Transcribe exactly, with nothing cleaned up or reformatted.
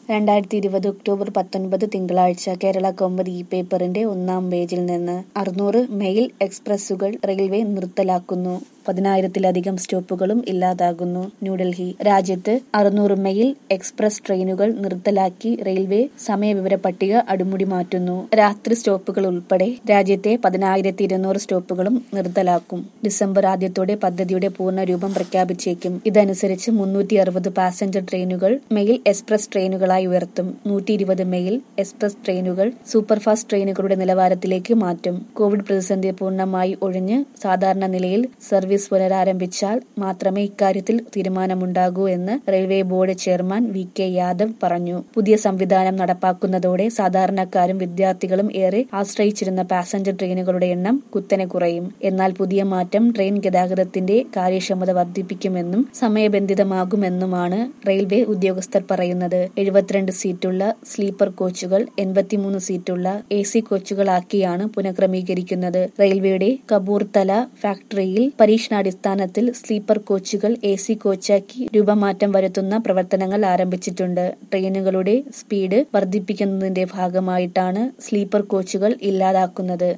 രണ്ടായിരത്തി ഇരുപത് ഒക്ടോബർ പത്തൊൻപത് തിങ്കളാഴ്ച കേരള കൗമുദി ഈ പേപ്പറിന്റെ ഒന്നാം പേജിൽ നിന്ന് അറുന്നൂറ് മെയിൽ എക്സ്പ്രസുകൾ റെയിൽവേ നിർത്തലാക്കുന്നു. പതിനായിരത്തിലധികം സ്റ്റോപ്പുകളും ഇല്ലാതാകുന്നു. ന്യൂഡൽഹി രാജ്യത്ത് അറുന്നൂറ് മെയിൽ എക്സ്പ്രസ് ട്രെയിനുകൾ നിർത്തലാക്കി റെയിൽവേ സമയവിവര പട്ടിക അടിമുടി മാറ്റുന്നു. രാത്രി സ്റ്റോപ്പുകൾ ഉൾപ്പെടെ രാജ്യത്തെ പതിനായിരത്തി ഇരുന്നൂറ് സ്റ്റോപ്പുകളും നിർത്തലാക്കും. ഡിസംബർ ആദ്യത്തോടെ പദ്ധതിയുടെ പൂർണ്ണരൂപം പ്രഖ്യാപിച്ചേക്കും. ഇതനുസരിച്ച് മുന്നൂറ്റി അറുപത് പാസഞ്ചർ ട്രെയിനുകൾ മെയിൽ എക്സ്പ്രസ് ട്രെയിനുകളായി ഉയർത്തും. നൂറ്റി ഇരുപത് മെയിൽ എക്സ്പ്രസ് ട്രെയിനുകൾ സൂപ്പർഫാസ്റ്റ് ട്രെയിനുകളുടെ നിലവാരത്തിലേക്ക് മാറ്റും. കോവിഡ് പ്രതിസന്ധി പൂർണ്ണമായി ഒഴിഞ്ഞ് സാധാരണ നിലയിൽ സർവീസ് പുനരാരംഭിച്ചാൽ മാത്രമേ ഇക്കാര്യത്തിൽ തീരുമാനമുണ്ടാകൂ എന്ന് railway board chairman V K Yadav പറഞ്ഞു. പുതിയ സംവിധാനം നടപ്പാക്കുന്നതോടെ സാധാരണക്കാരും വിദ്യാർത്ഥികളും ഏറെ ആശ്രയിച്ചിരുന്ന പാസഞ്ചർ ട്രെയിനുകളുടെ എണ്ണം കുത്തനെ കുറയും. എന്നാൽ പുതിയ മാറ്റം ട്രെയിൻ ഗതാഗതത്തിന്റെ കാര്യക്ഷമത വർദ്ധിപ്പിക്കുമെന്നും സമയബന്ധിതമാകുമെന്നുമാണ് റെയിൽവേ ഉദ്യോഗസ്ഥർ പറയുന്നത്. എഴുപത്തിരണ്ട് സീറ്റുള്ള സ്ലീപ്പർ കോച്ചുകൾ എൺപത്തിമൂന്ന് സീറ്റുള്ള എ സി കോച്ചുകളാക്കിയാണ് പുനഃക്രമീകരിക്കുന്നത്. റെയിൽവേയുടെ കപൂർത്തല ഫാക്ടറിയിൽ പരീക്ഷണാടിസ്ഥാനത്തിൽ സ്ലീപ്പർ കോച്ചുകൾ എ സി കോച്ചാക്കി രൂപമാറ്റം വരുത്തുന്ന പ്രവർത്തനങ്ങൾ ആരംഭിച്ചിട്ടുണ്ട്. ട്രെയിനുകളുടെ സ്പീഡ് വർദ്ധിപ്പിക്കുന്നതിന്റെ ഭാഗമായിട്ടാണ് സ്ലീപ്പർ കോച്ചുകൾ ഇല്ലാതാക്കുന്നത്.